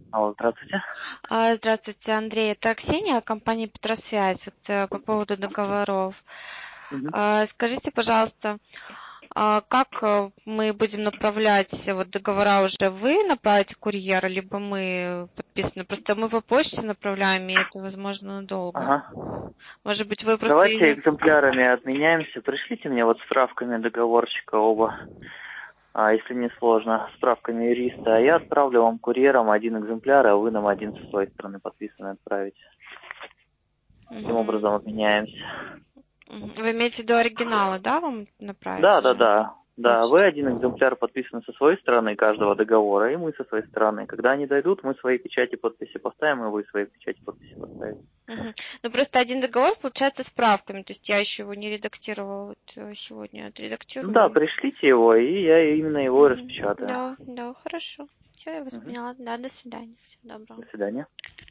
Алло, здравствуйте. Здравствуйте, Андрей. Это Ксения, компания Петросвязь. По поводу договоров. Мгм. Скажите, пожалуйста, как мы будем направлять договора уже вы направите курьера, либо мы подписаны? Просто мы по почте направляем, и это, возможно, долго. Ага. Может быть, вы просто... Давайте экземплярами обменяемся. Пришлите мне вот справками договорщика оба, если не сложно, справками юриста. А я отправлю вам курьером один экземпляр, а вы нам один со своей стороны подписанный отправите. Таким Мгм. образом обменяемся. Вы имеете в виду оригиналы, да, вам направить Да, да, уже? да. Да, вы один экземпляр подписаны со своей стороны каждого договора, и мы со своей стороны. Когда они дойдут, мы свои печати подписи поставим, и вы свои печати подписи поставите. Мгм. Ну, просто один договор получается с правками, то есть я еще его не редактировала, сегодня Ну да, отредактирую. пришлите его, и я именно его и распечатаю. Да, да, хорошо. Все, я вас Мгм. поняла. Да, до свидания. Всего До доброго. свидания.